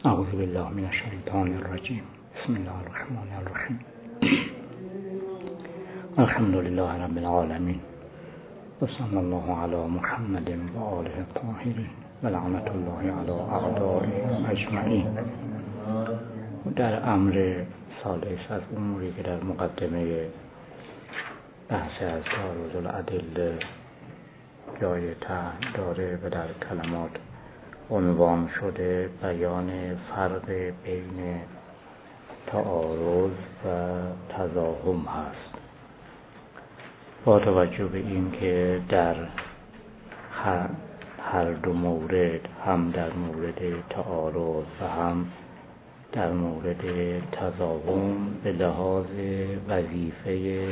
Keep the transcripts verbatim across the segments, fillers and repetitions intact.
اعوذ بالله من الشیطان الرجیم. بسم الله الرحمن الرحیم. الحمد لله رب العالمین و صلی الله علی محمد و آله الطاهرین و لعنت الله علی اعدائهم اجمعین. در امر ثالث از اموری که در مقدمه بحث از تعارض الادله جای طرح داره و در کلمات عنوان شده، بیان فرق بین تعارض و تضاهم هست. با توجه به این که در هر, هر دو مورد، هم در مورد تعارض و هم در مورد تضاهم، به لحاظ وظیفه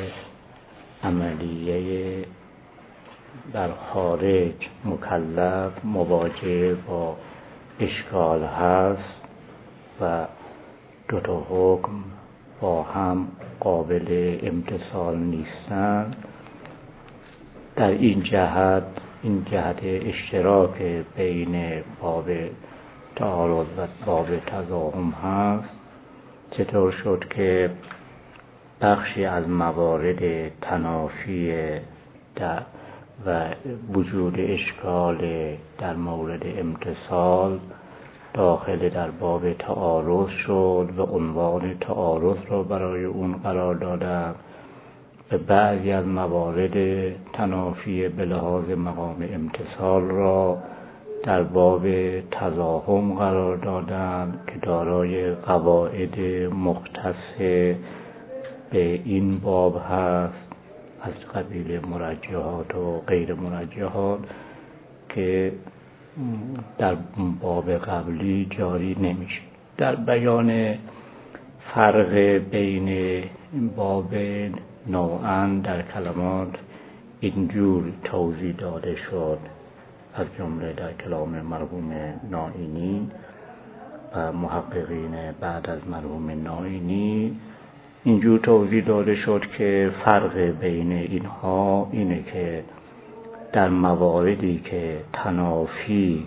عملیه در خارج مکلف مواجه با اشکال هست و دو تا حکم با هم قابل امتثال نیستند. در این جهت، این جهت اشتراک بین باب تعارض و باب تضاهم هست. چطور شد که بخشی از موارد تنافی در و وجود اشکال در مورد امتثال داخل در باب تعارض شد و عنوان تعارض را برای اون قرار دادن، و بعضی از موارد تنافی به لحاظ مقام امتثال را در باب تضاهم قرار دادن که دارای قواعد مختص به این باب هست، از قبیل مرجحات و غیر مرجحات، که در باب قبلی جاری نمیشه. در بیان فرق بین باب نوعاً در کلمات اینجور توضیح داده شد، از جمله در کلام مرحوم نائینی و محققین بعد از مرحوم نائینی اینجور توضیح داده شد که فرق بین اینها اینه که در مواردی که تنافی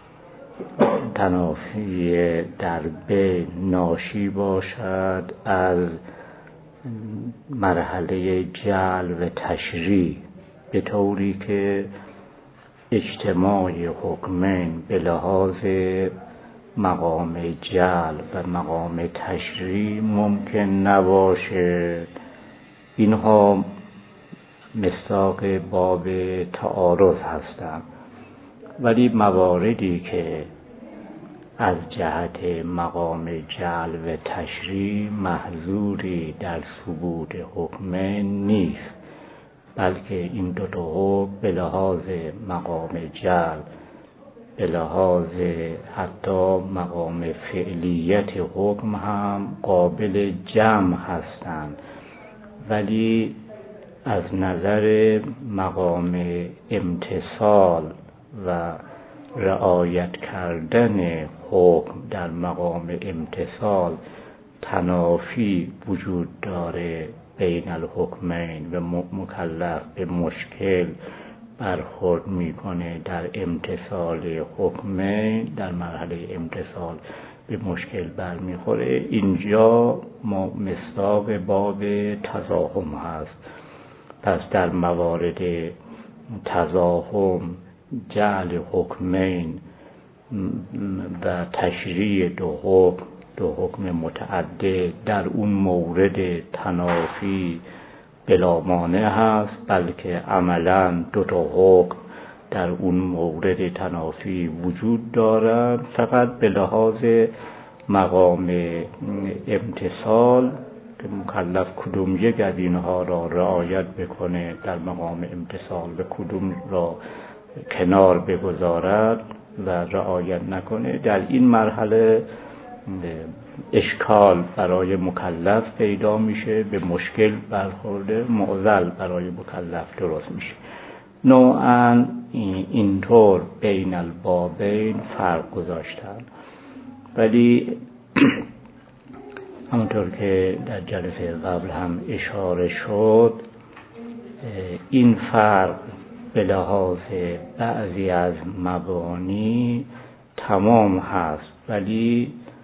تنافی در بین ناشی باشد از مرحله جعل و تشریع، به طوری که اجتماع حکمین به لحاظ مقام جعل و مقام تشریع ممکن نباشه، اینها مصداق باب تعارض هستند. ولی مواردی که از جهت مقام جعل و تشریع محظوری در ثبوت حکمین نیست، بلکه این دو تا حکم به لحاظ مقام جعل، به لحاظ حتی مقام فعلیت حکم هم قابل جمع هستند، ولی از نظر مقام امتثال و رعایت کردن حکم در مقام امتثال تنافی وجود داره بین الحکمین و مکلف به مشکل برخورد میکنه در امتثال حکمین، در مرحله امتثال به مشکل برمیخوره. اینجا ما مصداق باب تضاهم هست. پس در موارد تضاهم، جعل حکمین و تشریع دو حکم دو حکم متعدد، در اون مورد تنافی بلا مانع هست، بلکه عملا دو تا حکم در اون مورد تنافی وجود دارد، فقط به لحاظ مقام امتثال که مکلف کدوم یک از اینها را رعایت بکنه در مقام امتثال و کدوم را کنار بگذارد و رعایت نکنه، در این مرحله اشکال برای مکلف پیدا میشه، به مشکل برخورده، معضل برای مکلف درست میشه. نوعاً اینطور بین البابین فرق گذاشتن، ولی همونطور که در جلسه قبل هم اشاره شد، این فرق به لحاظ بعضی از مبانی تمام هست، ولی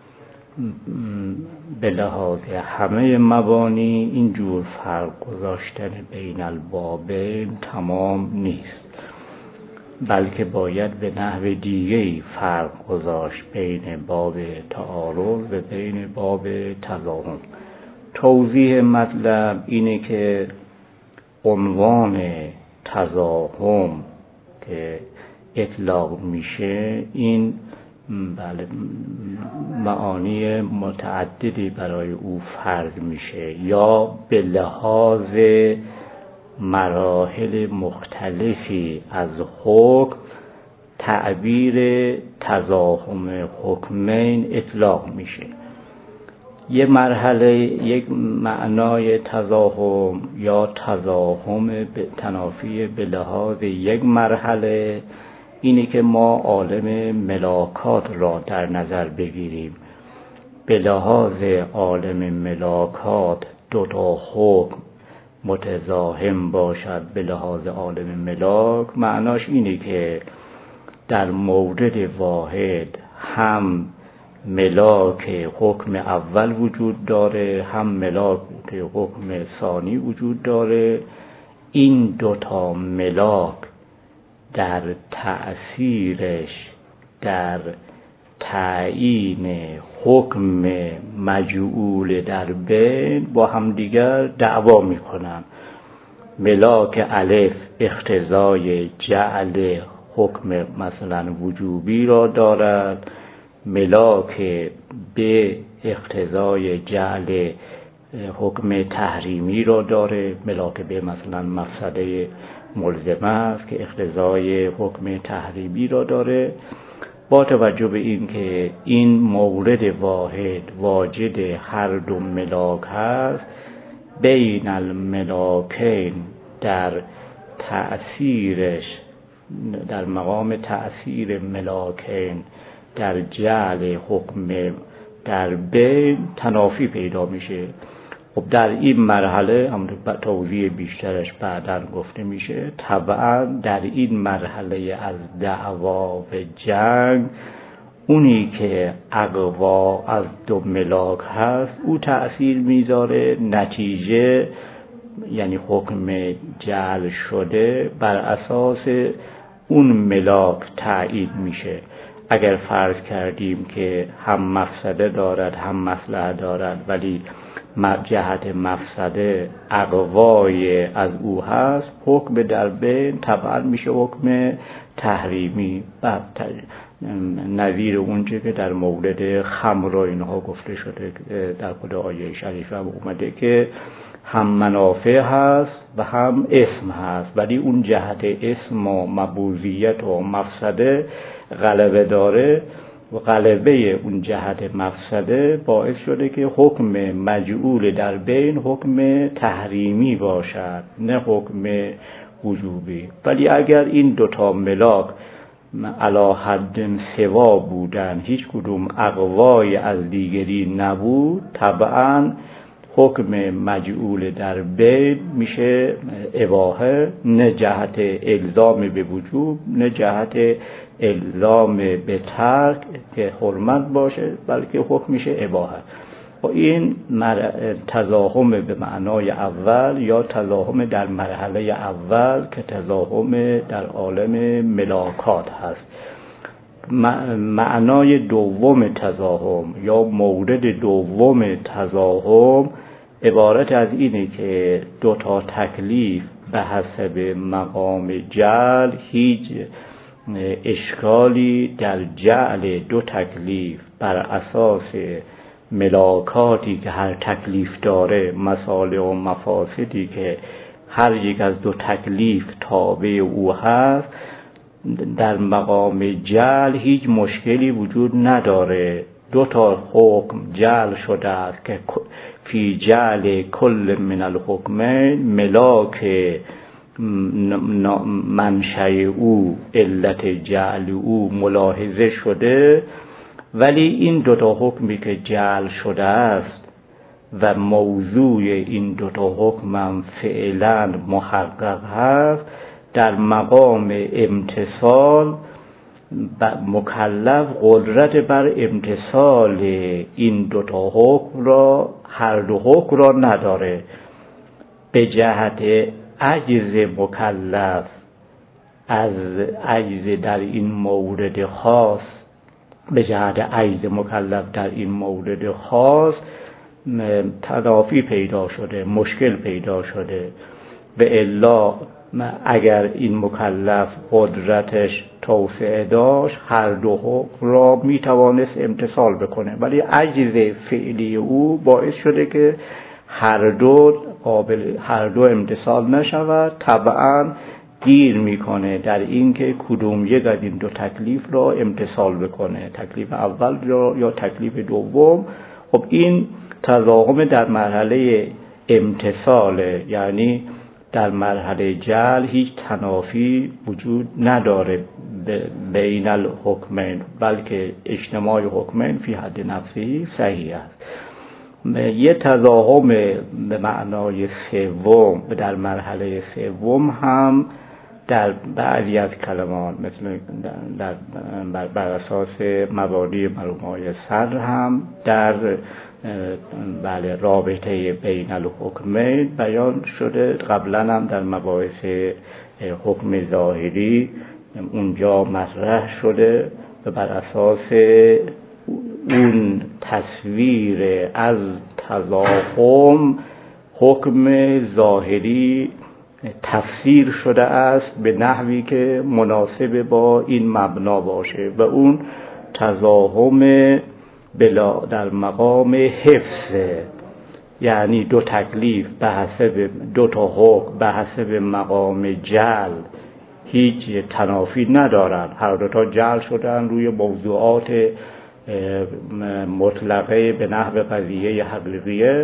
به لحاظ همه مبانی اینجور فرق گذاشتن بین البابین تمام نیست، بلکه باید به نحو دیگه‌ای فرق گذاشت بین باب تعارض و بین باب تضاهم. توضیح مطلب اینه که عنوان تضاهم که اطلاق میشه این بله معانی متعددی برای او فرض میشه، یا به لحاظ مراحل مختلفی از حکم تعبیر تضاهم حکمین اطلاق میشه. یه مرحله یک معنای تضاهم یا تضاهم تنافی به لحاظ یک مرحله اینه که ما عالم ملاکات را در نظر بگیریم. به لحاظ عالم ملاکات دو تا حکم متضاهم باشد به لحاظ عالم ملاک، معناش اینه که در مورد واحد هم ملاک حکم اول وجود داره، هم ملاک حکم ثانی وجود داره. این دوتا ملاک در تأثیرش در تعیین حکم مجعول در بین با همدیگر دعوا میکنن. ملاک الف اقتضای جعل حکم مثلا وجوبی را دارد، ملاک ب اقتضای جعل حکم تحریمی را داره. ملاک ب مثلا مفسده ملزمه است که اقتضای حکم تحریمی را داره. با توجه به این که این مورد واحد واجد هر دو ملاک هست، بین الملاکین در تأثیرش در مقام تأثیر ملاکین در جعل حکم در بین تنافی پیدا میشه. خب در این مرحله هم توضیح بیشترش بعداً گفته میشه. طبعا در این مرحله از دعوا و جنگ اونی که اقوا از دو ملاک هست او تأثیر میذاره، نتیجه یعنی حکم جعل شده بر اساس اون ملاک تعیین میشه. اگر فرض کردیم که هم مفسده دارد هم مصلحه دارد ولی جهت مفسده اقوای از او هست، حکم در بین طبعا میشه حکم تحریمی، نظیر اونچه که در مورد خمر و اینها گفته شده در خود آیه شریفه هم اومده که هم منافع هست و هم اسم هست، ولی اون جهت اسم و مبوذیت و مفسده غلبه داره و غلبه اون جهت مفسده باعث شده که حکم مجعول در بین حکم تحریمی باشد نه حکم وجوبی. ولی اگر این دوتا ملاک علی حد سوا بودن، هیچ کدوم اقوای از دیگری نبود، طبعا حکم مجعول در بین میشه اباحه، نه جهت الزام به وجوب نه جهت الزام به ترک که حرمت باشه، بلکه حکم میشه اباحه. و این تضاهم به معنای اول یا تضاهم در مرحله اول که تضاهم در عالم ملاکات هست. معنای دوم تضاهم یا مورد دوم تضاهم عبارت از اینه که دو تا تکلیف به حسب مقام جعل هیچ اشکالی در جعل دو تکلیف بر اساس ملاکاتی که هر تکلیف داره، مصالح و مفاسدی که هر یک از دو تکلیف تابع او هست، در مقام جعل هیچ مشکلی وجود نداره. دو تا حکم جعل شده است که فی جعل کل من الحکمین ملاک منشأ او علت جعل او ملاحظه شده، ولی این دو تا حکمی که جعل شده است و موضوع این دو تا حکم هم فعلا محقق هست، در مقام امتصال مکلف قدرت بر امتثال این دوتا حکم را، هر دو حکم را نداره. به جهت عجز مکلف از عجز در این مورد خاص، به جهت عجز مکلف در این مورد خاص تضافی پیدا شده، مشکل پیدا شده. به الا اگر این مکلف قدرتش توسعه داشت، هر دو حکم را میتوانست امتثال بکنه، ولی عجز فعلی او باعث شده که هر دو قابل هر دو امتثال نشود. طبعا گیر میکنه در این که کدوم یک از این دو تکلیف را امتثال بکنه، تکلیف اول را یا تکلیف دوم. خب این تضاهم در مرحله امتثاله، یعنی در مرحله جعل هیچ تنافی وجود نداره بین الحکمین، بلکه اجتماع حکمین فی حد نفسی صحیح است. یه تضاهم به معنای سوم در مرحله سوم هم در بعضی از کلمات، مثل در بر, بر اساس مبانی مرحومای صدر هم در بله رابطه بین الحکمین بیان شده. قبلا هم در مباحث حکم ظاهری اونجا مطرح شده و بر اساس اون تصویر از تضاهم حکم ظاهری تفسیر شده است به نحوی که مناسب با این مبنا باشه و اون تضاهم بلا در مقام حفظ، یعنی دو تکلیف به حسب دو تا حکم به حسب مقام جعل هیچ تنافی ندارن، هر دو تا جعل شدن روی موضوعات مطلقه به نحو قضیه حقیقیه.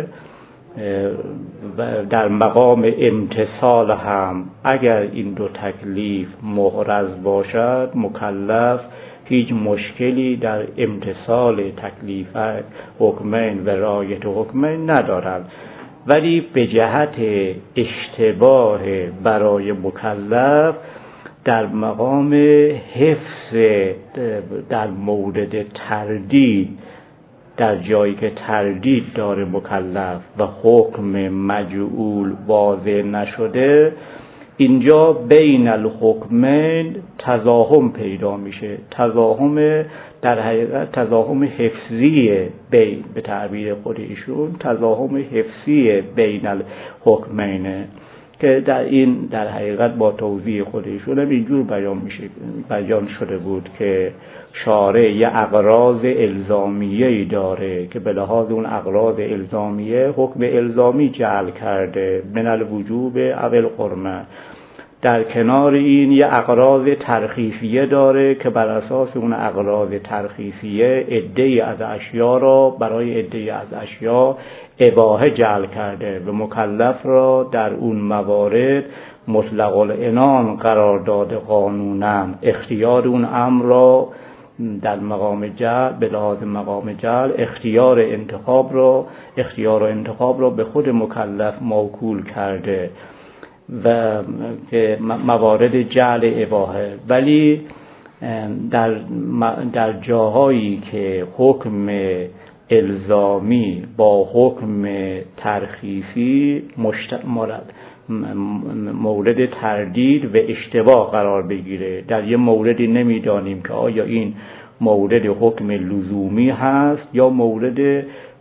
و در مقام امتثال هم اگر این دو تکلیف محرز باشد، مکلف هیچ مشکلی در امتثال تکلیف حکمین و رعایت حکمین ندارد. ولی به جهت اشتباه برای مکلف در مقام حفظ در مورد تردید، در جایی که تردید داره مکلف و حکم مجعول واضح نشده، اینجا بین الحکمین تضاهم پیدا میشه. تضاهم در حقیقت تضاهم حفظی بین، به تعبیر خود ایشون تضاهم حفظی بین الحکمینه که در این در حقیقت با توضیح خود ایشون هم اینجور بیان میشه، بیان شده بود که شارع یه اغراض الزامیه‌ای داره که به لحاظ اون اغراض الزامیه حکم الزامی جعل کرده من الوجوب او الحرمه. در کنار این یه اغراض ترخیصیه داره که بر اساس اون اغراض ترخیصیه عده‌ای از اشیا را برای عده‌ای از اشیا اباحه جعل کرده و مکلف را در اون موارد مطلق العنان قرار داده قانونا. اختیار اون امر را در مقام جعل، به لحاظ مقام جعل، اختیار انتخاب را اختیار و انتخاب را به خود مکلف موکول کرده و که موارد جعل اباحه. ولی در در جاهایی که حکم الزامی با حکم ترخیصی مشتمرد مورد تردید و اشتباه قرار بگیره، در یه موردی نمیدانیم که آیا این مورد حکم لزومی هست یا مورد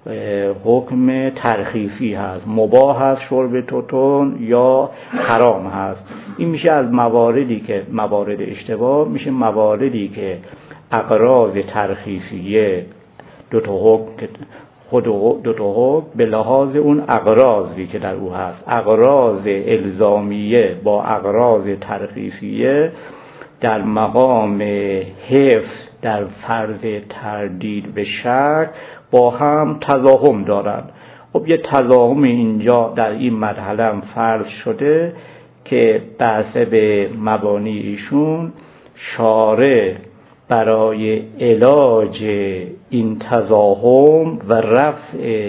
حکم ترخیصی هست، مباح هست شرب توتون یا حرام هست. این میشه از مواردی که موارد اشتباه میشه مواردی که اغراض ترخیصیه دو تا حکم خود دو تا حکم به لحاظ اون اغراضی که در او هست، اغراض الزامیه با اغراض ترخیصیه در مقام حفظ در فرض تردید و شک با هم تضاهم دارند. خب یه تضاهم اینجا در این مرحله هم فرض شده که بحث به مبانی ایشون شارع برای علاج این تضاهم و رفع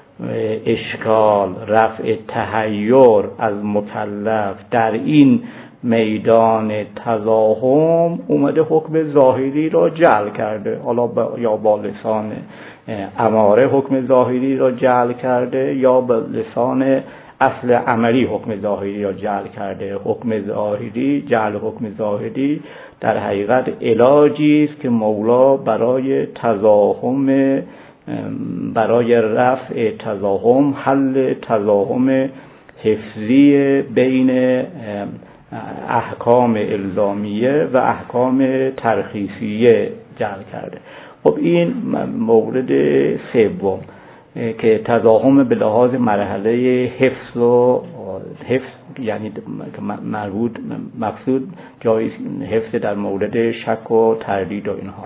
اشکال، رفع تحیر از مکلف در این میدان تزاحم اومده حکم ظاهری را جعل کرده، حالا با یا با لسان اماره حکم ظاهری را جعل کرده یا با لسان اصل عملی حکم ظاهری را جعل کرده. حکم ظاهری، جعل حکم ظاهری در حقیقت علاجی است که مولا برای تزاحم، برای رفع تزاحم، حل تزاحم حفظی بین احکام الزامیه و احکام ترخیصیه جعل کرده. خب این مورد سوم که تزاحم به لحاظ مرحله حفظ و حفظ، یعنی مربوط مقصود جای حفظ در مورد شک و تردید و اینها.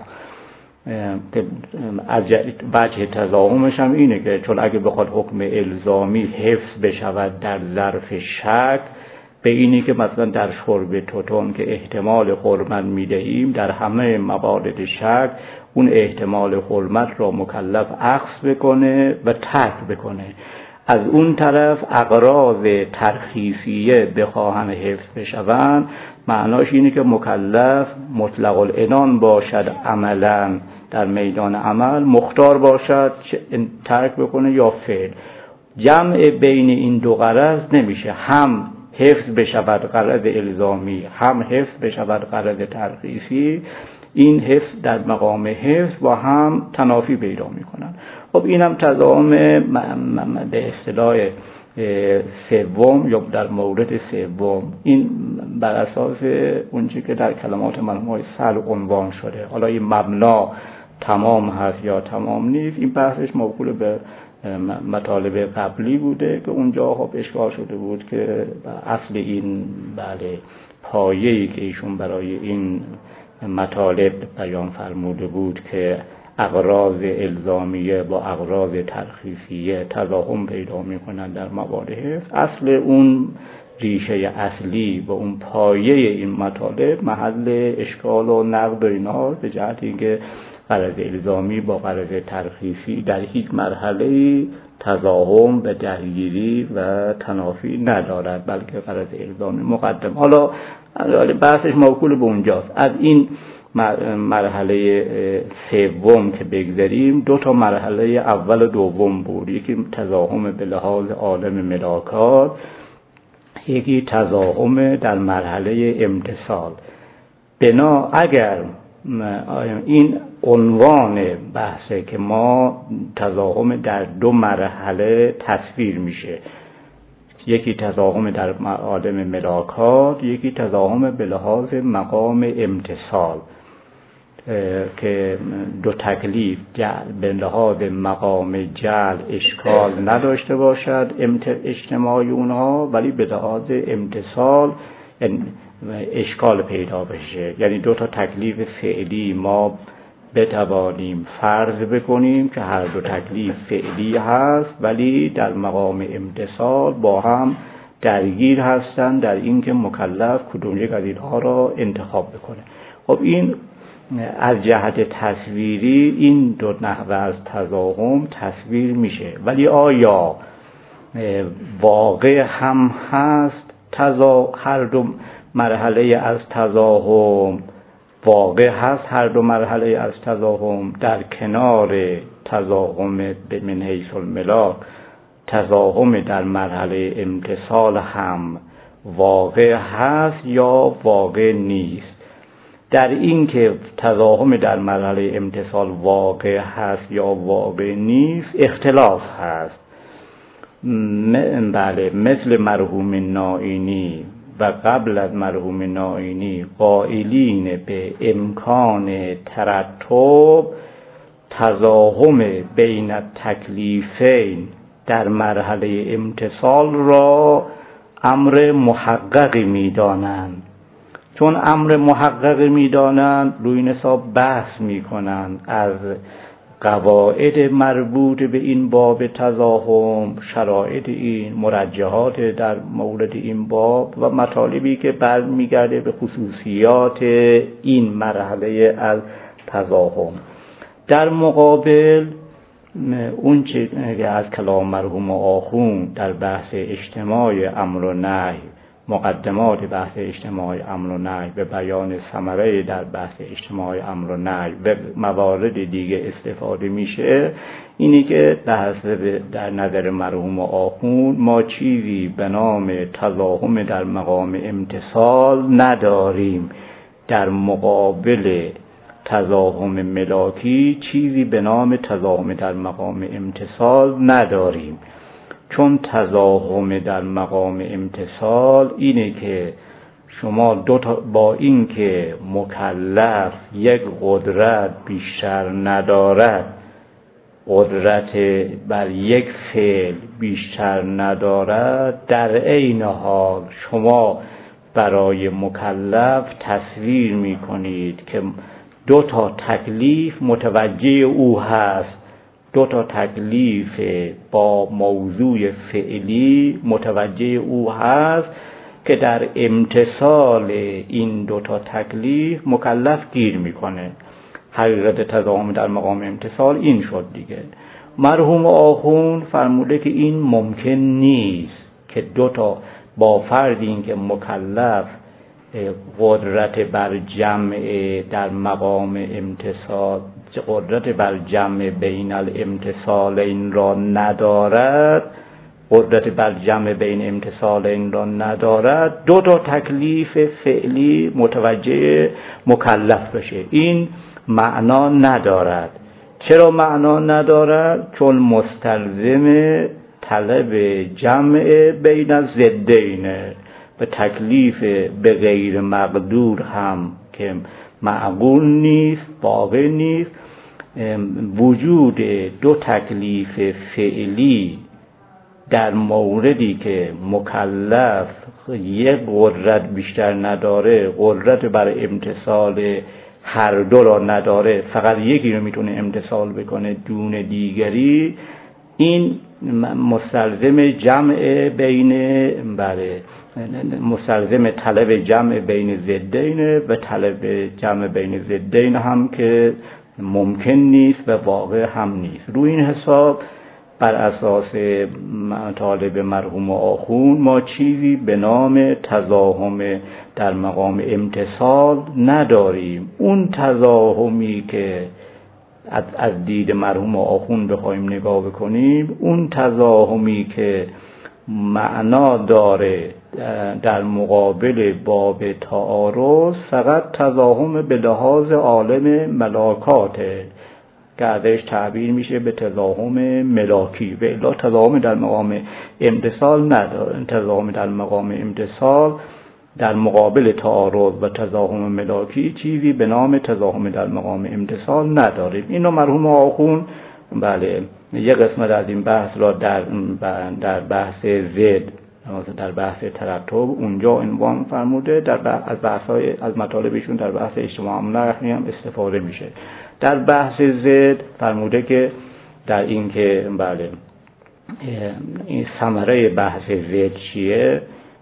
از وجه تزاحمش هم اینه که چون اگه بخواد حکم الزامی حفظ بشود در ظرف شک، به اینی که مثلا در شرب توتون که احتمال حرمت میدهیم، در همه موارد شک اون احتمال حرمت را مکلف اخذ بکنه و ترک بکنه. از اون طرف اغراض ترخیصیه بخواهن حفظ بشوند، معناش اینه که مکلف مطلق العنان باشد، عملا در میدان عمل مختار باشد ترک بکنه یا فعل. جمع بین این دو غرض نمیشه، هم حفظ بشود غرض الزامی، هم حفظ بشود غرض ترخیصی. این حفظ در مقام حفظ با هم تنافی پیدا میکنن. خب اینم تزاحم به اصطلاح سوم یا در مورد سوم، این بر اساس اونچه که در کلمات مرحوم سهل عنوان شده. حالا این مبنا تمام هست یا تمام نیست، این بحثش موکول به مطالب قبلی بوده که اونجا خب اشکال شده بود که اصل این بله پایه‌ای که ایشون برای این مطالب بیان فرموده بود که اغراض الزامیه با اغراض ترخیصیه تزاحم پیدا میکنن در موارد حفظ. اصل اون ریشه اصلی و اون پایه این مطالب محل اشکال و نقد و اینها به جهت اینکه غرض الزامی با غرض ترخیصی در هیچ مرحله تزاحم و درگیری و تنافی ندارد، بلکه غرض الزامی مقدم. حالا بحثش موکول به اونجاست. از این مرحله سوم که بگذاریم، دو تا مرحله اول و دوم بود. یکی تزاحم به لحاظ عالم ملاکات، یکی تزاحم در مرحله امتثال. بنا اگر این عنوان بحثه که ما تزاحم در دو مرحله تصویر میشه، یکی تزاحم در عالم ملاکات، یکی تزاحم به لحاظ مقام امتثال که دو تکلیف به لحاظ مقام جعل اشکال نداشته باشد اجتماعی اونها، ولی به لحاظ امتثال اشکال پیدا بشه. یعنی دو تا تکلیف فعلی ما بتوانیم فرض بکنیم که هر دو تکلیف فعلی هست، ولی در مقام امتثال با هم درگیر هستند در اینکه مکلف کدوم یک از اینها را انتخاب بکنه. خب این از جهت تصویری این دو نحوه از تزاحم تصویر میشه، ولی آیا واقع هم هست تزا هر دو مرحله از تزاحم واقع هست هر دو مرحله از تزاحم در کنار تزاحم من حیث الملاک، تزاحم در مرحله امتثال هم واقع هست یا واقع نیست؟ در این که تزاحم در مرحله امتثال واقع هست یا واقع نیست اختلاف هست. بله، مثل مرحوم نائینی و قبل از مرحوم نائینی قائلین به امکان ترتب تزاحم بین تکلیفین در مرحله امتثال را امر محققی می‌دانند. چون امر محقق می‌دانند روی این حساب بحث می‌کنند از قواعد مربوط به این باب تزاحم، شرایط این، مرجحات در مورد این باب و مطالبی که برمیگرده به خصوصیات این مرحله از تزاحم. در مقابل اون چه از کلام مرحوم آخوند در بحث اجتماع امر و نهی مقدمات بحث اجتماعی امر و نهی، به بیان ثمره در بحث اجتماعی امر و نهی و موارد دیگه استفاده میشه، اینی که در نظر مرحوم آخوند ما چیزی به نام تزاحم در مقام امتثال نداریم. در مقابل تزاحم ملاکی چیزی به نام تزاحم در مقام امتثال نداریم. چون تزاحم در مقام امتثال اینه که شما دو تا با این که مکلف یک قدرت بیشتر ندارد، قدرت بر یک فعل بیشتر ندارد، در عین حال شما برای مکلف تصویر می کنید که دو تا تکلیف متوجه او هست، دو تا تکلیف با موضوع فعلی متوجه او هست که در امتثال این دو تا تکلیف مکلف گیر میکنه. حقیقت تزاحم در مقام امتثال این شد دیگه. مرحوم آخوند فرموده که این ممکن نیست که دو تا با فرض این که مکلف قدرت بر جمع در مقام امتثال، قدرت بر جمع بین الامتثالین را ندارد، قدرت بر جمع بین امتثالین را ندارد، دو تا تکلیف فعلی متوجه مکلف بشه. این معنا ندارد. چرا معنا ندارد؟ چون مستلزم طلب جمع بین الضدین، به تکلیف به غیر مقدور هم که معقول نیست، واقع نیست، وجود دو تکلیف فعلی در موردی که مکلف یک قدرت بیشتر نداره، قدرت بر امتثال هر دو را نداره، فقط یکی رو میتونه امتثال بکنه دون دیگری، این مستلزم جمع بین بله مستلزم طلب جمع بین ضدین و طلب جمع بین ضدین هم که ممکن نیست و واقع هم نیست. روی این حساب بر اساس مطالب مرحوم آخوند ما چیزی به نام تزاحم در مقام امتثال نداریم. اون تزاحمی که از دید مرحوم آخوند بخوایم نگاه بکنیم، اون تزاحمی که معنا داره در مقابل باب تعارض، فقط تزاحم به لحاظ عالم ملاکاته که ازش تعبیر میشه به تزاحم ملاکی، و الا تزاحم در مقام امتثال نداره. تزاحم در مقام امتثال در مقابل تعارض و تزاحم ملاکی چیزی به نام تزاحم در مقام امتثال نداریم. اینو مرحوم آخوند بله یک قسمت از این بحث را در در بحث زد، در بحث ترتب اونجا عنوان فرموده، در بحث از بحث‌های از مطالبشون در بحث اجتماع نحوی هم استفاده میشه. در بحث زد فرموده که در این که بله این ثمره بحث زد چیه،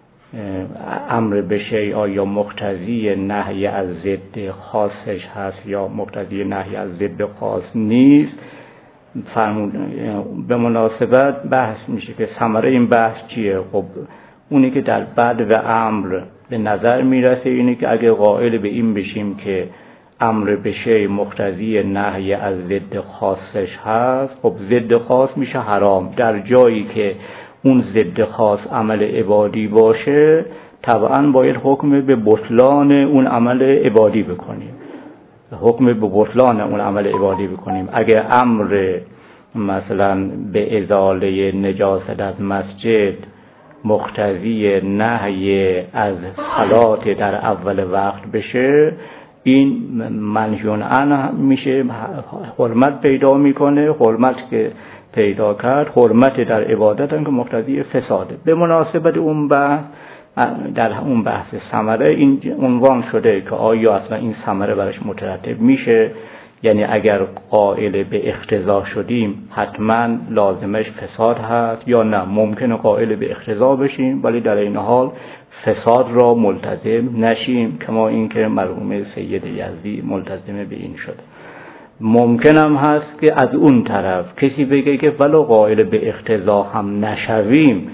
امر به شیء آیا مقتضی نهی از ضد خاصش هست یا مقتضی نهی از ضد خاص نیست. فرمود به مناسبت بحث میشه که ثمره این بحث چیه. خب اونی که در بعد و امر به نظر میرسه اینه که اگه قائل به این بشیم که امر به شیء مقتضی نهی از ضد خاصش هست، خب ضد خاص میشه حرام. در جایی که اون ضد خاص عمل عبادی باشه، طبعا باید حکم به بطلان اون عمل عبادی بکنیم، حکم به بطلان اون عمل عبادی بکنیم. اگه امر مثلا به ازاله نجاست از مسجد مقتضی نهی از صلات در اول وقت بشه، این منهیون عنه میشه، حرمت پیدا میکنه. حرمت که پیدا کرد، حرمت در عبادت هم که مقتضی فساده. به مناسبت اون بحث در اون بحث ثمره این عنوان شده که آیا اصلا این ثمره برش مترتب میشه، یعنی اگر قائل به اقتضا شدیم حتما لازمش فساد هست یا نه ممکنه قائل به اقتضا بشیم ولی در این حال فساد را ملتزم نشیم، کما اینکه مرحوم سید یزدی ملتزم به این شده. ممکن هم هست که از اون طرف کسی بگه که ولو قائل به اقتضا هم نشویم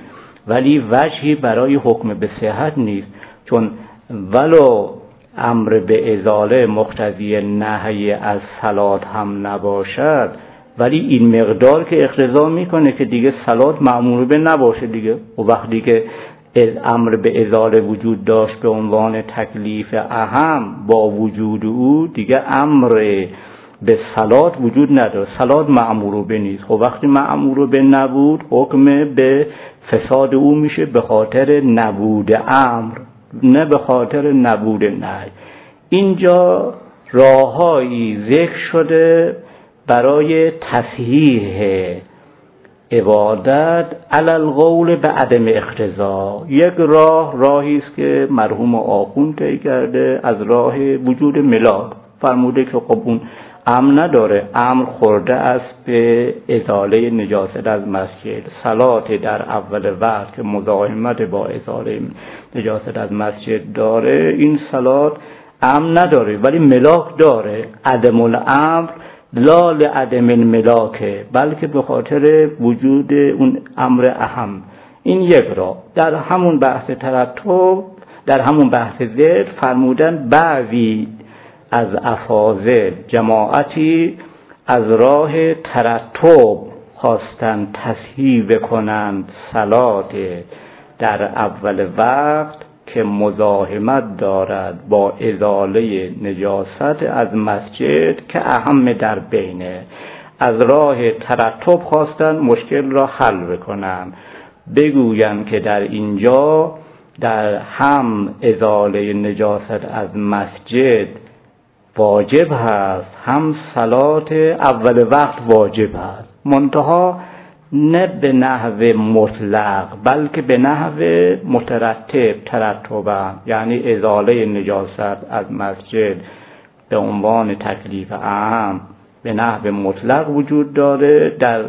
ولی وجهی برای حکم به صحت نیست، چون ولو امر به ازاله مقتضی نهی از صلات هم نباشد، ولی این مقدار که اقتضا میکنه که دیگه صلات مأمور به نباشه دیگه. و وقتی که امر به ازاله وجود داشت به عنوان تکلیف اهم، با وجود او دیگه امر به صلات وجود نداره، صلات مأمور به نیست. خب وقتی مأمور به نبود، حکم به فساد او میشه به خاطر نبود امر، نه به خاطر نبود نهی. اینجا راههایی ذکر شده برای تصحیح عبادت علی القول به عدم اقتضا. یک راه راهی است که مرحوم آخوند طی کرده از راه وجود ملاک، فرموده که خب اون امر نداره، امر خورده است به ازاله نجاست از مسجد. صلات در اول وقت که مزاحمت با ازاله نجاست از مسجد داره، این صلات امر نداره ولی ملاک داره. عدم الامر لا لعدم الملاکه، بلکه به خاطر وجود اون امر اهم. این یک راه. در همون بحث ترتب، در همون بحث ذکر فرمودن بعضی از افاضل جماعتی از راه ترتب خواستن تصحیح کنند صلات در اول وقت که مزاحمت دارد با ازاله نجاست از مسجد که اهم در بینه. از راه ترتب خواستن مشکل را حل بکنن، بگویند که در اینجا در هم ازاله نجاست از مسجد واجب هست، هم صلات اول وقت واجب هست، منتها نه به نحو مطلق بلکه به نحو مترتب ترتبا، یعنی ازاله نجاست از مسجد به عنوان تکلیف اهم به نحو مطلق وجود داره در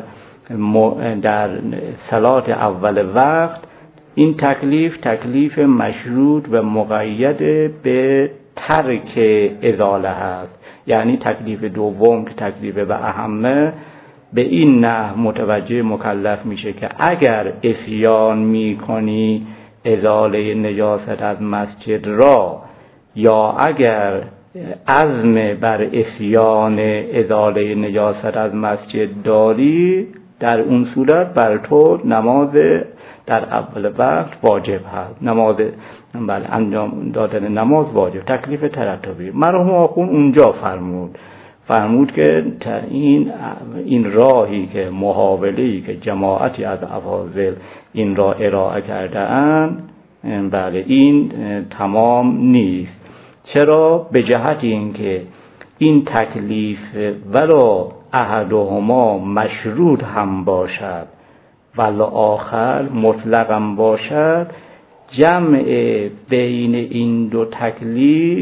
در صلات اول وقت. این تکلیف تکلیف مشروط و مقید به ترک ازاله هست، یعنی تکلیف دوم که تکلیف به اهمه به این نحو متوجه مکلف میشه که اگر عصیان میکنی ازاله نجاست از مسجد را، یا اگر عزم بر عصیان ازاله نجاست از مسجد داری، در اون صورت بر تو نماز در اول وقت واجب هست، نماز بله انجام دادن نماز واجب، تکلیف ترتبی. مرحوم آخوند اونجا فرمود فرمود که این این راهی که محاوله‌ای که جماعتی از افاضل این را ارائه کرده اند، بله این تمام نیست. چرا؟ به جهت اینکه این تکلیف ولو احدهما مشروط هم باشد ولو آخر مطلق هم باشد، جمع بین این دو تکلیف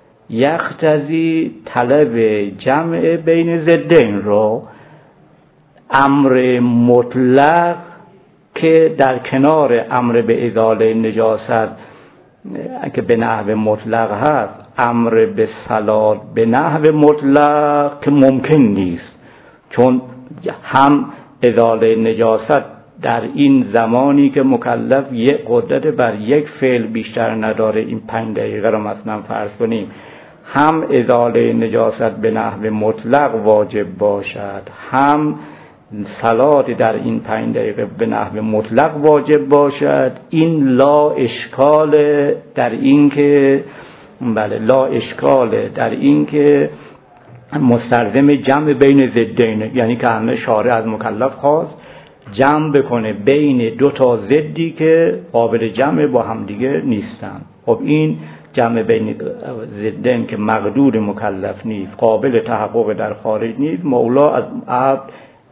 یقتضی طلب جمع بین ضدین را. امر مطلق که در کنار امر به ازاله نجاست که به نحو مطلق هست، امر به صلات به نحو مطلق که ممکن نیست، چون هم ازاله نجاست در این زمانی که مکلف یک قدرت بر یک فعل بیشتر نداره، این پنج دقیقه رو مثلا فرض کنیم، هم ازاله نجاست به نحو مطلق واجب باشد، هم صلات در این پنج دقیقه به نحو مطلق واجب باشد، این لا اشکال در این که بله لا اشکال در این که مستلزم جمع بین ضدین، یعنی که همه شارع از مکلف خواست جمع بکنه بین دو تا ضدی که قابل جمع با هم دیگه نیستن. خب این جمع بین ضدین که مقدور مکلف نیست، قابل تحقق در خارج نیست، مولا از عبد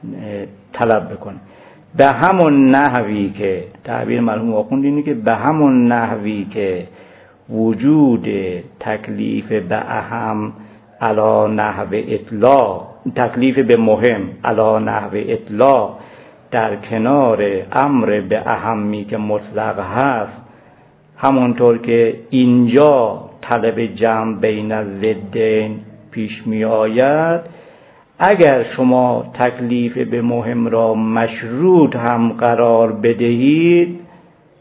طلب بکنه. به همون نحوی که تعبیر مرحوم آخوند اینه که به همون نحوی که وجود تکلیف به اهم علا نحو اطلاع، تکلیف به مهم علا نحو اطلاع در کنار امر به اهمی که مطلق هست، همونطور که اینجا طلب جمع بین ضدین پیش می آید، اگر شما تکلیف به مهم را مشروط هم قرار بدهید،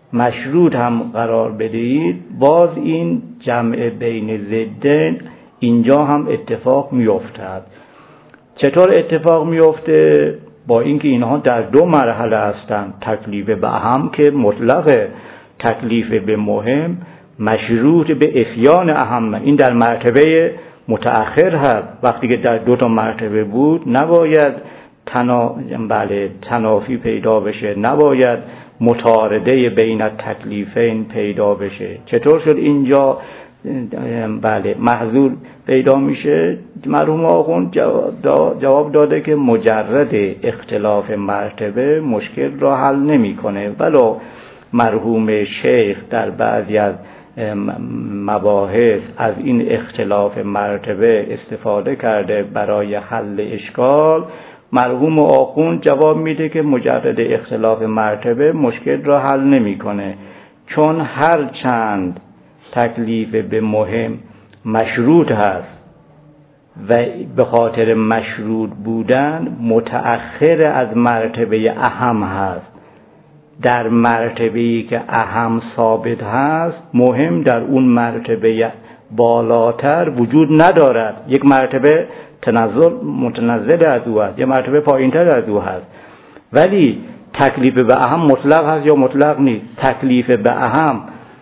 مشروط هم قرار بدهید، باز این جمع بین ضدین اینجا هم اتفاق میافتد. چطور اتفاق میفته؟ با اینکه اینها در دو مرحله هستند، تکلیف به اهم که مطلق تکلیف به مهم مشروط به اتیان اهم، این در مرتبه متأخر هست. وقتی که در دو تا مرتبه بود نباید تنا... بله تنافی پیدا بشه، نباید متعارضه بین تکلیفین پیدا بشه. چطور شد اینجا بله محظور پیدا میشه؟ مرحوم آخوند جواب داده که مجرد اختلاف مرتبه مشکل را حل نمیکنه، ولو مرحوم شیخ در بعضی از مباحث از این اختلاف مرتبه استفاده کرده برای حل اشکال، مرحوم آخوند جواب میده که مجرد اختلاف مرتبه مشکل را حل نمیکنه، چون هر چند تکلیف به مهم مشروط هست و به خاطر مشروط بودن متأخر از مرتبه اهم هست. در مرتبه‌ای که اهم ثابت هست، مهم در اون مرتبه بالاتر وجود ندارد. یک مرتبه تنزل متنزل از او هست، یک مرتبه پایینتر از او هست، ولی تکلیف به اهم مطلق هست یا مطلق نیست؟ تکلیف به اهم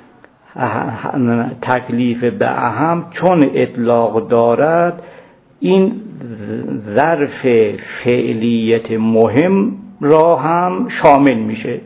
تکلیف به اهم چون اطلاق دارد، این ظرف فعلیت مهم را هم شامل میشه.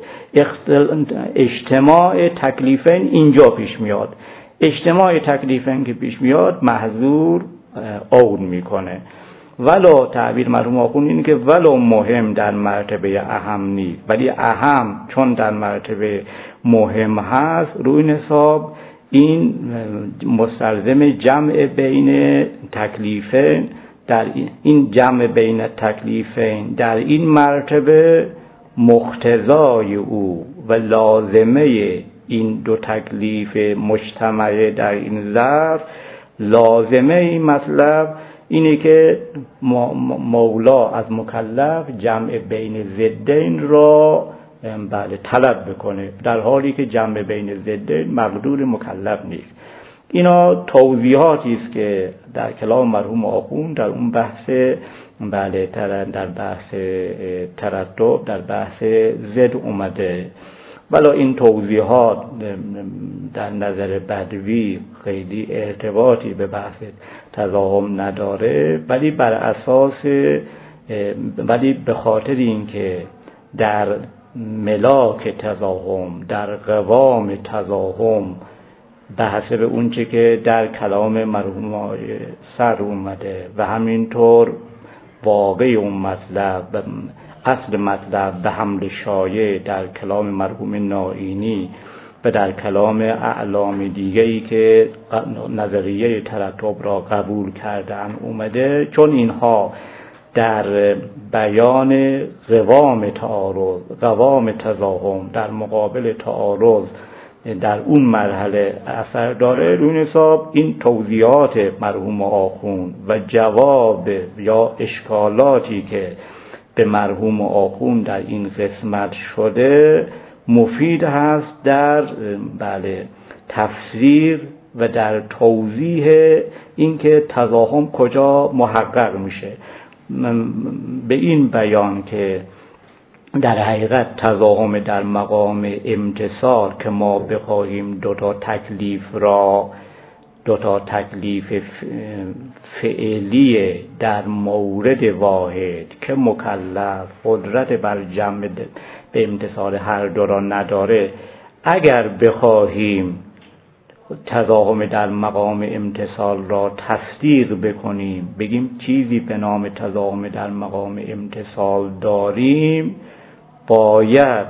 اجتماع تکلیفین اینجا پیش میاد، اجتماع تکلیفین که پیش میاد محظور عود میکنه. ولو تعبیر مرحوم آخوند اینه که ولو مهم در مرتبه اهم نیست، ولی اهم چون در مرتبه مهم هست، روی این حساب این مستلزم جمع بین تکلیفین، در این جمع بین تکلیفین در این مرتبه مقتضای او و لازمه این دو تکلیف مجتمع در این ظرف، لازمه این مطلب اینه که مولا از مکلف جمع بین ضدین را بله طلب بکنه، در حالی که جمع بین ضدین مقدور مکلف نیست. اینا توضیحاتی است که در کلام مرحوم آخوند در اون بحث بله در بحث ترتب در بحث ضد اومده. ولی این توضیحات در نظر بدوی خیلی ارتباطی به بحث تضاهم نداره، ولی بر اساس ولی به خاطر اینکه در ملاک تضاهم، در قوام تضاهم، به حسب اونچه که در کلام مرحوم سر اومده و همینطور واقع اون مطلب اصل مطلب به حمل شایع در کلام مرحوم نائینی و در کلام اعلام دیگری که نظریه ترتب را قبول کردن اومده، چون اینها در بیان قوام تعارض، قوام تضاهم در مقابل تعارض در اون مرحله اثر داره، روی حساب این توضیحات مرحوم آخوند و جواب یا اشکالاتی که به مرحوم آخوند در این قسمت شده مفید هست در بله تفسیر و در توضیح اینکه تضاهم کجا محقق میشه. به این بیان که در حقیقت تضاهم در مقام امتصال که ما بخواهیم دو تا تکلیف را دو تا تکلیف فعلی در مورد واحد که مکلف قدرت بر جمع به امتصال هر دو را نداره، اگر بخواهیم تضاهم در مقام امتصال را تصدیق بکنیم، بگیم چیزی به نام تضاهم در مقام امتصال داریم، باید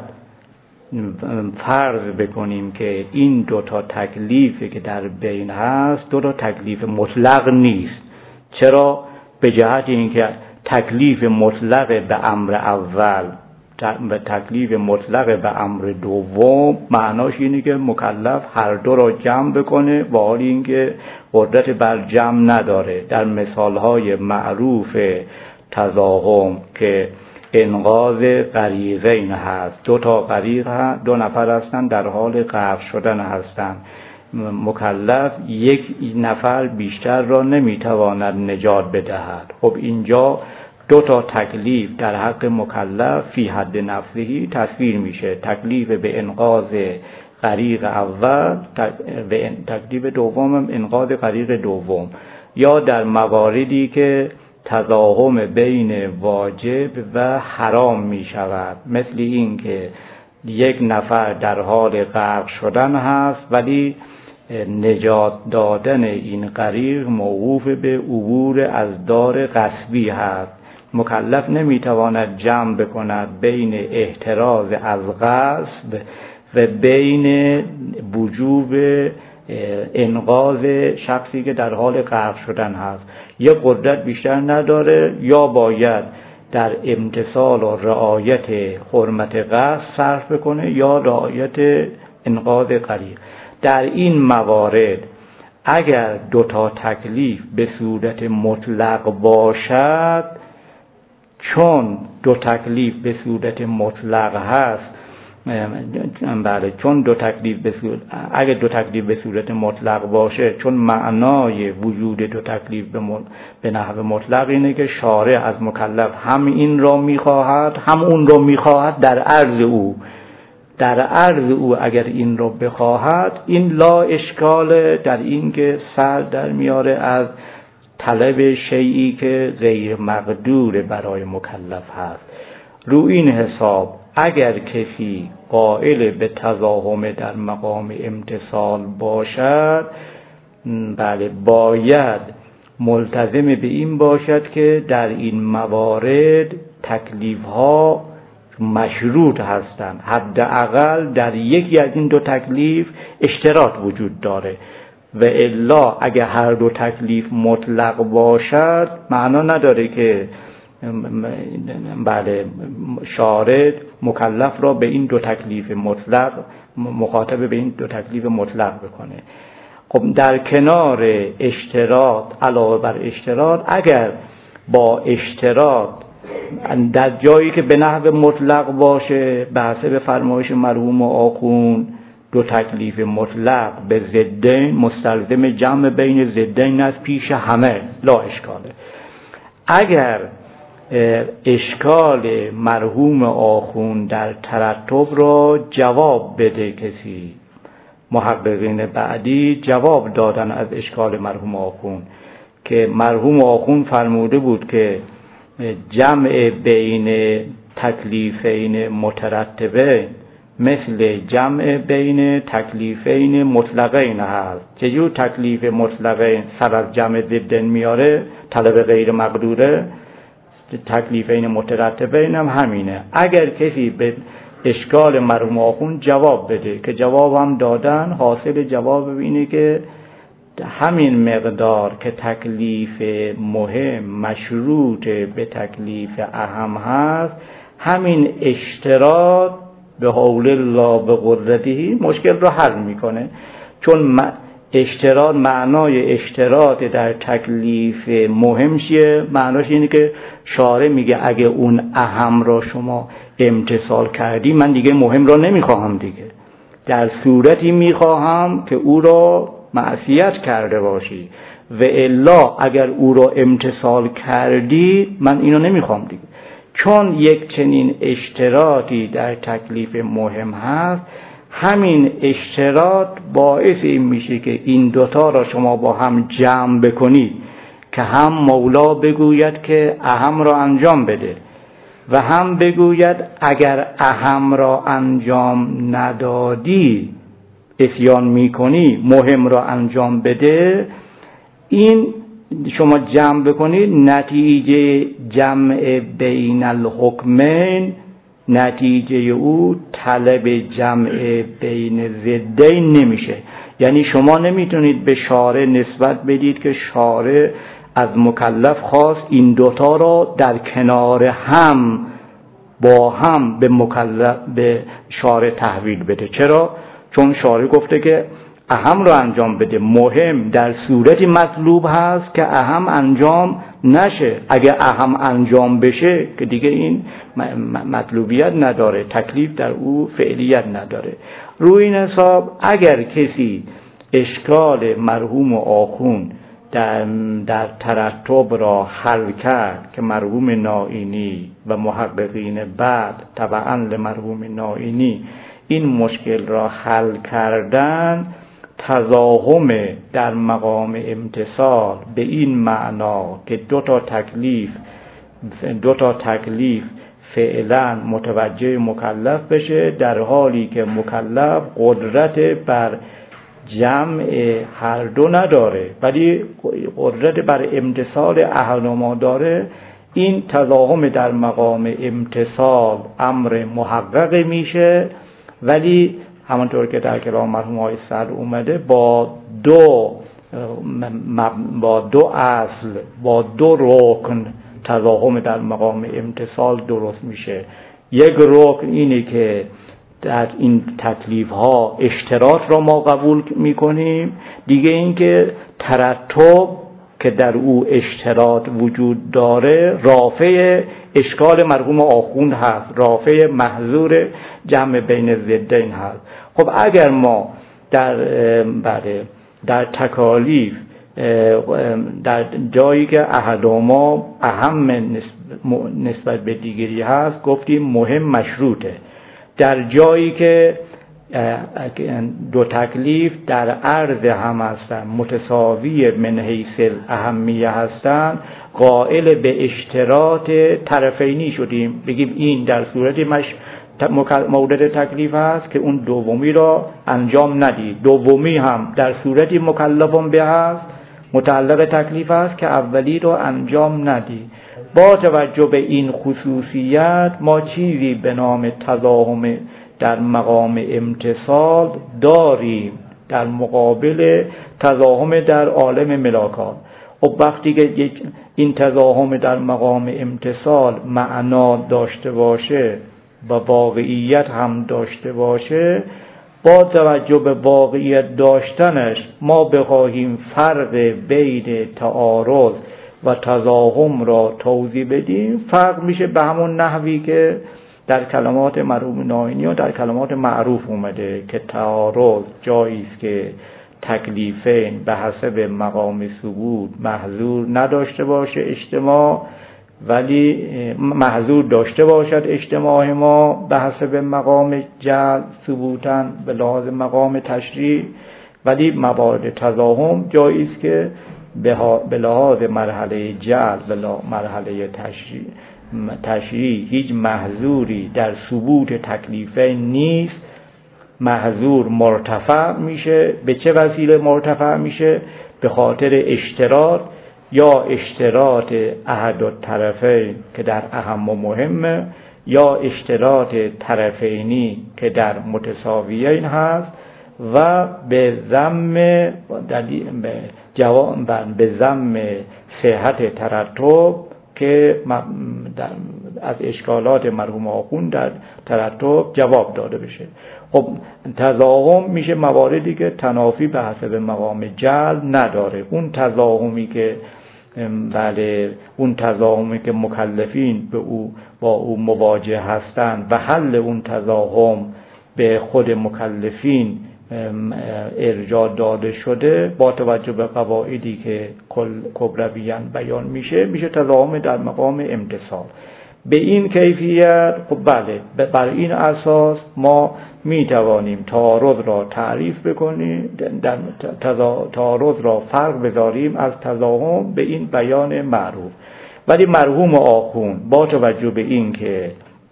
فرض بکنیم که این دو تا تکلیفی که در بین هست دو تا تکلیف مطلق نیست. چرا؟ به جهت اینکه تکلیف مطلق به امر اول به تکلیف مطلق به امر دوم معناش اینه که مکلف هر دو را جمع بکنه، با حال اینکه قدرت بر جمع نداره. در مثالهای معروف تضاهم که انقاذ غریقین هست. دو تا غریق هست، دو نفر هستن در حال غرق شدن هستن. مکلف یک نفر بیشتر را نمیتواند نجات بدهد. خب اینجا دو تا تکلیف در حق مکلف فی حد نفسه تصویر میشه. تکلیف به انقاذ غریق اول و تکلیف دوم انقاذ غریق دوم، یا در مواردی که تضاهم بین واجب و حرام می شود، مثل این که یک نفر در حال غرق شدن هست ولی نجات دادن این غریق موقوف به عبور از دار غصبی هست. مکلف نمیتواند جمع بکند بین احتراز از غصب و بین وجوب انقاذ شخصی که در حال غرق شدن هست. یا قدرت بیشتر نداره، یا باید در امتثال و رعایت حرمت غصب صرف بکنه یا رعایت انقاذ غریق. در این موارد اگر دو تا تکلیف به صورت مطلق باشد، چون دو تکلیف به صورت مطلق هست، بله چون دو تکلیف به صورت اگر دو تکلیف به صورت مطلق باشه، چون معنای وجود دو تکلیف به, مل... به نحو مطلق اینه که شارع از مکلف هم این را میخواهد هم اون را میخواهد در عرض او در عرض او اگر این را بخواهد، این لا اشکال در این که سر در میاره از طلب شیئی که غیر مقدور برای مکلف هست. رو این حساب اگر کسی قائل به تضاهم در مقام امتثال باشد، بله باید ملتزم به این باشد که در این موارد تکلیف ها مشروط هستند. حداقل در یکی از این دو تکلیف اشتراط وجود داره، و الا اگر هر دو تکلیف مطلق باشد معنا نداره که بله شارع مکلف را به این دو تکلیف مطلق مخاطب به این دو تکلیف مطلق بکنه. خب در کنار اشتراط علاوه بر اشتراط، اگر با اشتراط در جایی که به نحو مطلق باشه، به حسب فرمایش مرحوم آخوند دو تکلیف مطلق به ضدین مستلزم جمع بین ضدین از پیش همه، لا اشکاله. اگر اشکال مرحوم آخوند در ترتب را جواب بده کسی، محققین بعدی جواب دادن از اشکال مرحوم آخوند که مرحوم آخوند فرموده بود که جمع بین تکلیفین مترتبه مثل جمع بین تکلیفین مطلقین هست. چجور تکلیف مطلقین سر از جمع ضدن میاره، طلب غیر مقدوره، تکلیفین مترتبین هم همینه. اگر کسی به اشکال مرحوم آخوند جواب بده، که جواب هم دادن، حاصل جواب اینه که همین مقدار که تکلیف مهم مشروط به تکلیف اهم هست، همین اشتراط به حول الله به قدرته مشکل رو حل میکنه. چون اشتراط معنای اشتراط در تکلیف مهم چیه؟ معناش اینه که شارع میگه اگه اون اهم را شما امتثال کردی، من دیگه مهم را نمیخواهم دیگه، در صورتی میخواهم که او را معصیت کرده باشی، و الا اگر او را امتثال کردی من اینو نمیخوام دیگه. چون یک چنین اشتراطی در تکلیف مهم هست، همین اشتراط باعث این میشه که این دوتا را شما با هم جمع بکنید که هم مولا بگوید که اهم را انجام بده و هم بگوید اگر اهم را انجام ندادی عصیان میکنی، مهم را انجام بده. این شما جمع بکنید، نتیجه جمع بین الحکمین، نتیجه او طلب جمع بین ضدین نمیشه. یعنی شما نمیتونید به شارع نسبت بدید که شارع از مکلف خواست این دوتا را در کنار هم با هم به مکلف به شارع تحویل بده. چرا؟ چون شارع گفته که اهم را انجام بده. مهم در صورتی مطلوب هست که اهم انجام نشه. اگه اهم انجام بشه که دیگه این مطلوبیت نداره، تکلیف در او فعلیت نداره. روی این حساب اگر کسی اشکال مرحوم آخوند در, در ترتب را حل کرد که مرحوم نائینی و محققین بعد تبعاً لمرحوم نائینی این مشکل را حل کردن، تزاحم در مقام امتصال به این معنا که دو تا تکلیف دو تا تکلیف فعلا متوجه مکلف بشه، در حالی که مکلف قدرت بر جمع هر دو نداره ولی قدرت بر امتصال احدهما داره. این تزاحم در مقام امتصال امر محقق میشه، ولی همانطور که در کلام مرحوم آقای سعد اومده با دو با دو اصل با دو رکن تزاحم در مقام امتصال درست میشه. یک رکن اینه که در این تکلیف ها اشتراط را ما قبول میکنیم، دیگه این که ترتب که در او اشتراط وجود داره رافع اشکال مرحوم آخوند هست، رافع محظور جمع بین ضدین هست. خب اگر ما در بله در تکالیف در جایی که احدهما اهم نسبت به دیگری هست گفتیم مهم مشروطه، در جایی که دو تکلیف در عرض هم هستند متساوی من حیث اهمیه هستند قائل به اشتراط طرفینی شدیم، بگیم این در صورت مش مورد تکلیف است که اون دومی را انجام ندید، دومی هم در صورتی مکلفون به هست متعلق تکلیف است که اولی را انجام ندید. با توجه به این خصوصیت ما چیزی به نام تزاحم در مقام امتصال داریم در مقابل تزاحم در عالم ملاکات. خب وقتی که این تزاحم در مقام امتصال معنا داشته باشه و واقعیت هم داشته باشه، با توجه به واقعیت داشتنش ما بخواهیم فرق بین تعارض و تزاحم را توضیح بدیم، فرق میشه به همون نحوی که در کلمات مرحوم نائینی و در کلمات معروف اومده که تعارض جایی است که تکلیفین به حسب مقام ثبوت محظور نداشته باشه اجتماع، ولی محظور داشته باشد اجتماع ما به حسب مقام جعل ثبوتاً به لحاظ مقام تشریع، ولی موارد تزاحم جایی است که به لحاظ مرحله جعل به مرحله تشریع تشریع هیچ محظوری در ثبوت تکلیفین نیست. محظور مرتفع میشه. به چه وسیله مرتفع میشه؟ به خاطر اشتراط یا اشتراط احد الطرفین که در اهم و مهمه، یا اشتراط طرفینی که در متساویین هست، و به ضم به جواب به ضم صحت ترتب که از اشکالات مرحوم آخوند در ترتب جواب داده بشه. خب تزاحم میشه مواردی که تنافی به حسب مقام جعل نداره. اون تزاحمی که بله اون تزاحمی که مکلفین به او با او مواجه هستند و حل اون تزاحم به خود مکلفین ارجاع داده شده با توجه به قواعدی که کبرویان بیان میشه میشه تزاحم در مقام امتصال. به این کیفیت خب بله بر این اساس ما می توانیم تعارض را تعریف بکنیم، در تعارض را فرق بذاریم از تزاحم به این بیان معروف. ولی مرحوم آخوند با توجه به این که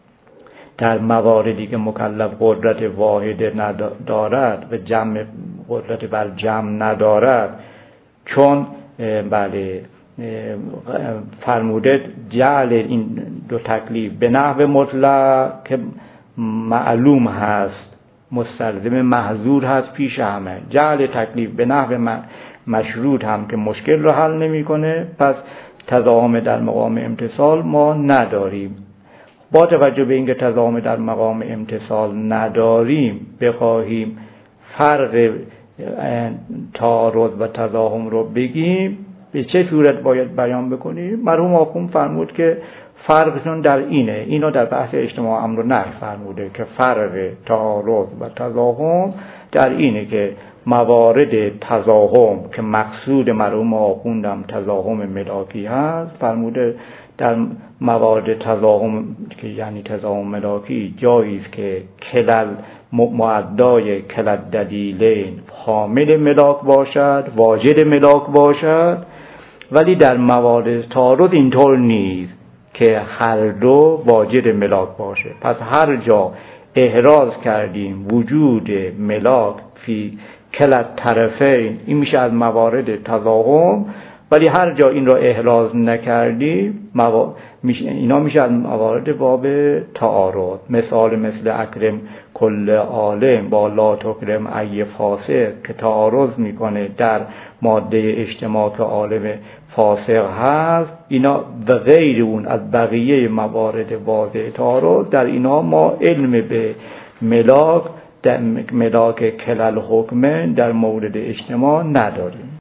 در مواردی که مکلف قدرت واحده ندارد و جمع قدرت بر جمع ندارد، چون بله فرموده جعل این دو تکلیف به نحو مطلق که معلوم هست مستلزم محظور هست پیش همه، جعل تکلیف به نحو مشروط هم که مشکل رو حل نمیکنه، پس تزاحم در مقام امتصال ما نداریم. با توجه به اینکه تزاحم در مقام امتصال نداریم بخواهیم فرق تعارض و تزاحم رو بگیم به چه صورت باید بیان بکنیم؟ مرحوم آخوند فرمود که فرقشون در اینه، اینو در بحث اجتماع امر و نهی فرموده که فرق تعارض و تضاهم در اینه که موارد تضاهم که مقصود مرحوم آخوندم تضاهم ملاکی هست، فرموده در موارد تضاهم که یعنی تضاهم ملاکی جایی است که کلل معدای کلل دلیلین حامل ملاک باشد، واجد ملاک باشد، ولی در موارد تعارض اینطور نیست که هر دو واجد ملاک باشه. پس هر جا احراز کردیم وجود ملاک فی کلل طرفین، این میشه از موارد تضاهم، ولی هر جا این را احراز نکردیم موا... میشه... اینا میشه از موارد باب تعارض. مثال مثل اکرم کل عالم با لا تکرم ای فاسق که تعارض میکنه در ماده اجتماع که عالم فاسق هست، اینا و غیر اون از بقیه موارد واضح تعارض، در اینا ما علم به ملاک در ملاک کلل حکمه در مورد اجتماع نداریم.